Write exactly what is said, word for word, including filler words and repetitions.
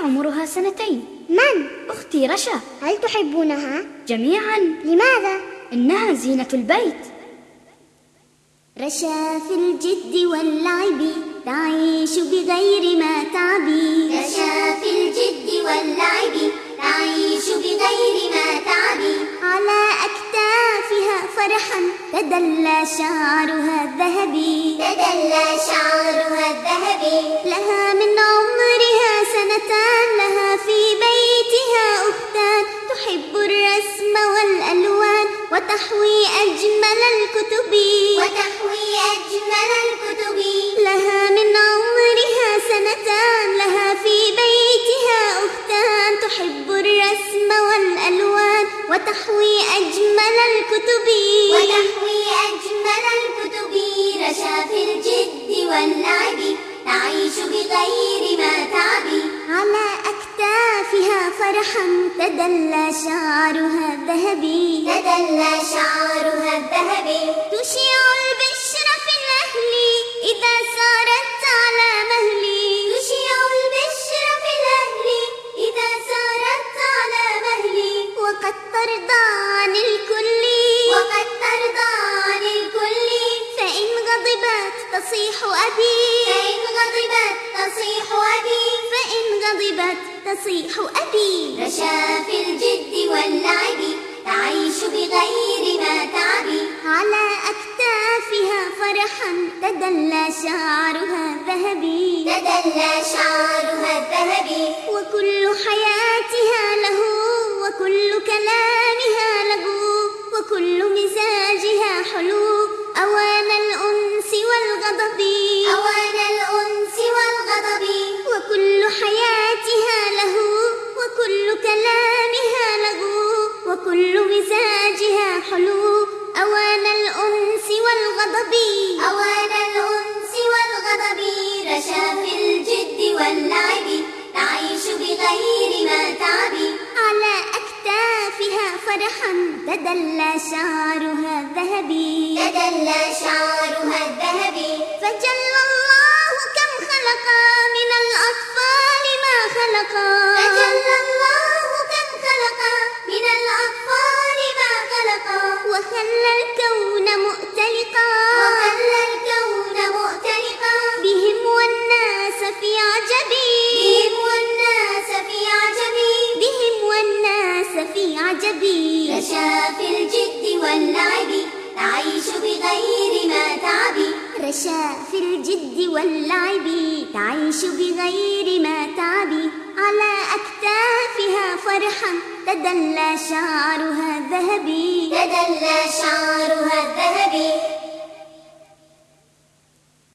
عمرها سنتين. من؟ أختي رشا. هل تحبونها؟ جميعا. لماذا؟ إنها زينة البيت. رشا في الجد واللعب تعيش بغير ما تعبي. رشا في الجد واللعب تعيش بغير ما تعبي. على أكتافها فرحا تدلى شعرها الذهبي. تدلى شعرها الذهبي. لها من عمرها سنتان، لها في بيتها أختان تحب الرسم والألوان وتحوي أجمل الكتب. وتحوي أجمل الكتب. لها من عمرها سنتان، لها في بيتها أختان تحب الرسم والألوان وتحوي أجمل الكتب. وتحوي أجمل الكتب. رشا في الجد واللعب تعيش بغير ما تعبي. على أكتافها فرحا تدلى شعرها الذهبي. تدلى شعرها الذهبي. تشيع البشر في الأهل إذا سارت على مهلي. تشيع البشر في الأهل إذا سارت على مهلي. وقد ترضى عن الكل. وقد ترضى عن الكل. فإن غضبت تصيح أبي. فإن غضبت تصيح أبي. فإن غضبت تصيح أبي. رشا في الجد واللعب تعيش بغير ما تعبي. على أكتافها فرحا تدلى شعرها الذهبي. تدلى شعرها الذهبي. وكل حياتها له وكل كلامها لغو وكل مزاجها حلو أوان الأنس والغضب. أوان الأنس والغضب. وكل حياتها له وكل كلامها لغو وكل مزاجها حلو أوان الأنس والغضب. أوان الأنس والغضب. رشا في الجد واللعب تعيش بغير ما تعبي. على أكتافها فرحا تدلى شعرها الذهبي. تدلى شعرها الذهبي. فجل الله كم خلقا من الأطفال ما خلقا. فجل الله كم خلقا من الأطفال ما خلقا. وخلى الكون مؤتلقا. وخلى الكون مؤتلقا. بهم والناس في عجب. بهم والناس في عجب. بهم والناس في عجب. رشا في الجد واللعب تعيش بغير ما تعبي. رشا في الجد واللعب تعيش بغير ما تعبي. على أكتافها فرحا تدلى شعرها الذهبي. تدلى شعرها الذهبي.